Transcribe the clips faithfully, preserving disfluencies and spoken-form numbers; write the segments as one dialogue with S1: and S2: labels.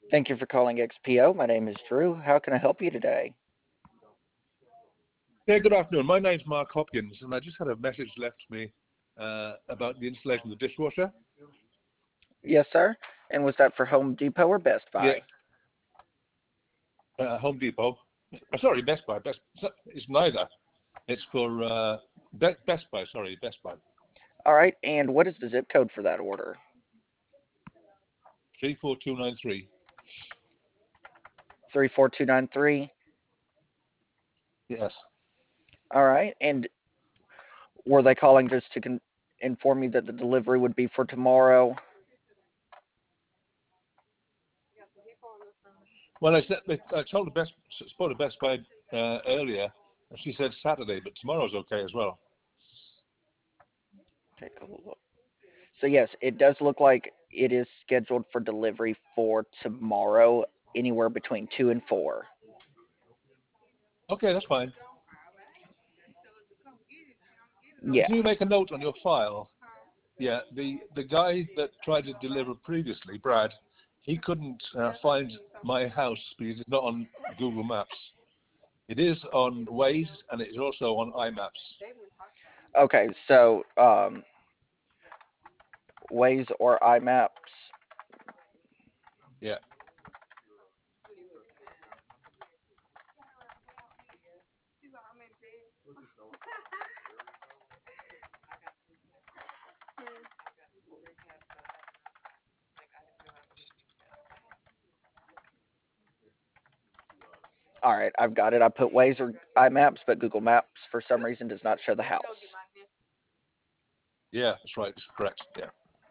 S1: Thank you for calling X P O. My name is Drew. How can I help you today?
S2: Yeah, good afternoon. My name's Mark Hopkins, and I just had a message left to me uh, about the installation of the dishwasher.
S1: Yes, sir. And was that for Home Depot or Best
S2: Yeah,
S1: Buy?
S2: uh, Home Depot. Uh, sorry, Best Buy. Best. It's neither. It's for uh, Be- Best Buy. Sorry, Best Buy.
S1: All right. And what is the zip code for that order?
S2: Three four two nine three.
S1: three four two nine three.
S2: Yes.
S1: All right. And were they calling just to con- inform you that the delivery would be for tomorrow?
S2: Well, I said I told the Best spoke to Best Buy uh, earlier, and she said Saturday, but tomorrow's okay as well.
S1: Take a look. So, yes, it does look like it is scheduled for delivery for tomorrow, anywhere between two and four.
S2: Okay, that's fine.
S1: Yeah.
S2: Can you make a note on your file? Yeah, the the guy that tried to deliver previously, Brad, he couldn't uh, find my house because it's not on Google Maps. It is on Waze and it is also on iMaps.
S1: Okay. So, um, Waze or iMaps?
S2: Yeah.
S1: All right, I've got it. I put Waze or iMaps, but Google Maps for some reason does not show the house.
S2: Yeah, that's right. That's correct. Yeah.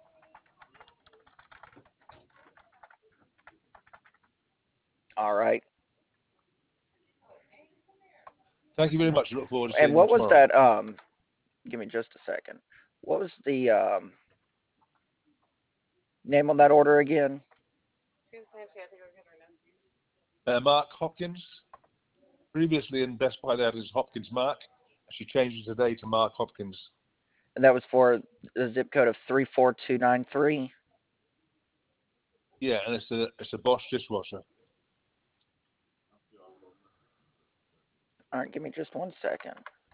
S1: All right.
S2: Thank you very much. I look forward to
S1: And
S2: seeing you
S1: what was
S2: tomorrow.
S1: that? Um, give me just a second. What was the um, name on that order again?
S2: Uh, Mark Hopkins. Previously in Best Buy, that is Hopkins Mark. She changed it today to Mark Hopkins.
S1: And that was for the zip code of three four two nine three.
S2: Yeah, and it's a it's a Bosch dishwasher.
S1: All right, give me just one second.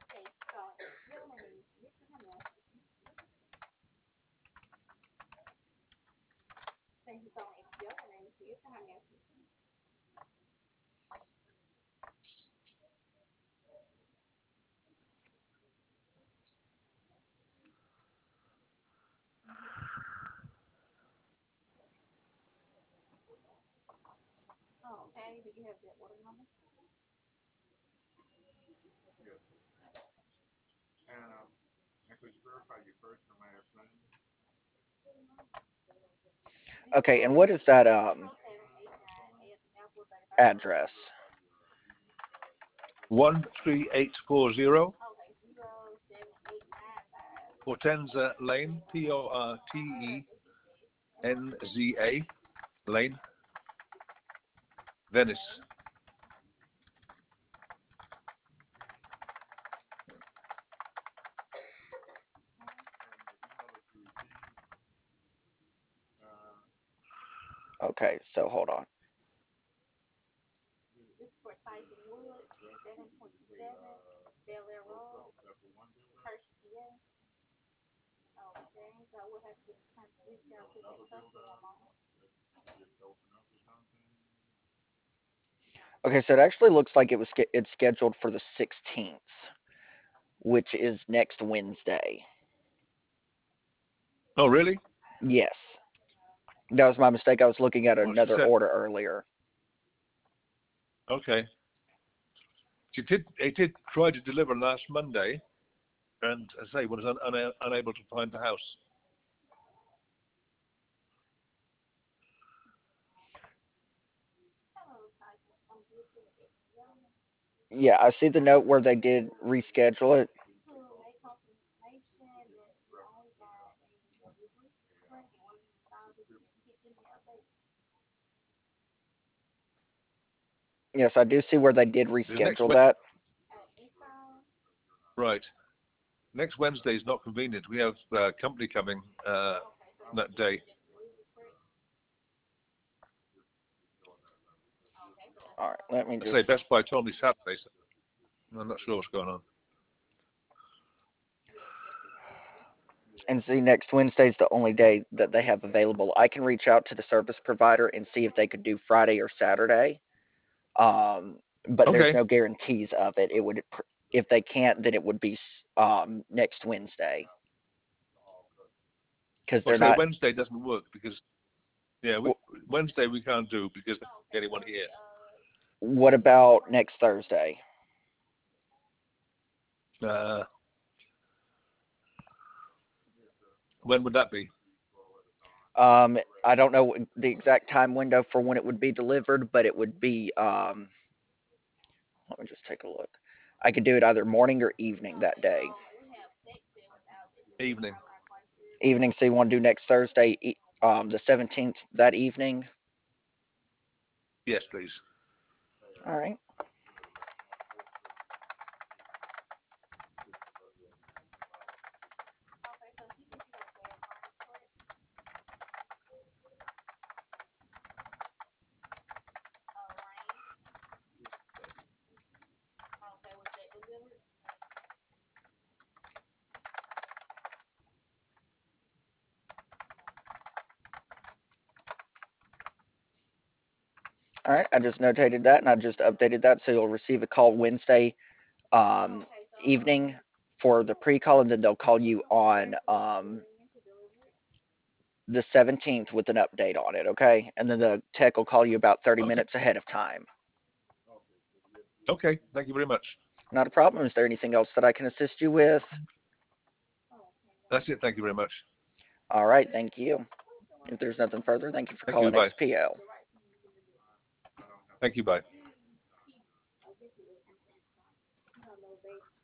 S1: Okay, and what is that um, address?
S2: One three eight four zero Hortensia Lane, P O R T E N Z A Lane, Venice.
S1: Okay, so hold on. Okay, so it actually looks like it was sch- it's scheduled for the sixteenth, which is next Wednesday.
S2: Oh, really?
S1: Yes, that was my mistake. I was looking at
S2: Well, she
S1: another
S2: said,
S1: order earlier.
S2: okay. She did. It did try to deliver last Monday, and as I say, was un, un, unable to find the house.
S1: Yeah, I see the note where they did reschedule it. Yes, I do see where they did
S2: The next
S1: reschedule that.
S2: right. Next Wednesday is not convenient. We have uh, company coming uh, that day.
S1: All right, let me
S2: I say
S1: just.
S2: Best Buy told me Saturday, so I'm not sure what's going on.
S1: And see, next Wednesday's the only day that they have available. I can reach out to the service provider and see if they could do Friday or Saturday. Um, but there's
S2: Okay.
S1: no guarantees of it. It would, if they can't, then it would be um, next Wednesday because
S2: Well,
S1: they're
S2: say
S1: not.
S2: Wednesday doesn't work because yeah, we, Wednesday we can't do because there's anyone here.
S1: What about next Thursday?
S2: Uh, when would that be?
S1: Um, I don't know the exact time window for when it would be delivered, but it would be. Um, let me just take a look. I could do it either morning or evening that day.
S2: Evening.
S1: Evening, so you want to do next Thursday, e- um, the seventeenth, that evening?
S2: Yes, please.
S1: All right. All right. I just notated that and I just updated that. So you'll receive a call Wednesday um, evening for the pre call, and then they'll call you on um, the seventeenth with an update on it. Okay. And then the tech will call you about thirty
S2: Okay.
S1: minutes ahead of time.
S2: Okay. Thank you very much.
S1: Not a problem. Is there anything else that I can assist you with?
S2: That's it. Thank you very much.
S1: All right. Thank you. If there's nothing further, thank you for
S2: Thank you.
S1: calling
S2: Bye.
S1: X P O.
S2: Thank you. Bye.